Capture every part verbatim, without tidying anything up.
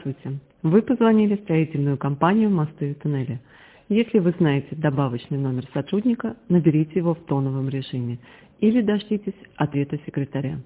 Здравствуйте. Вы позвонили в строительную компанию «Мосты и туннели». Если вы знаете добавочный номер сотрудника, наберите его в тоновом режиме или дождитесь ответа секретаря.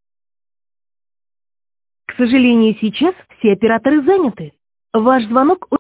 К сожалению, сейчас все операторы заняты. Ваш звонок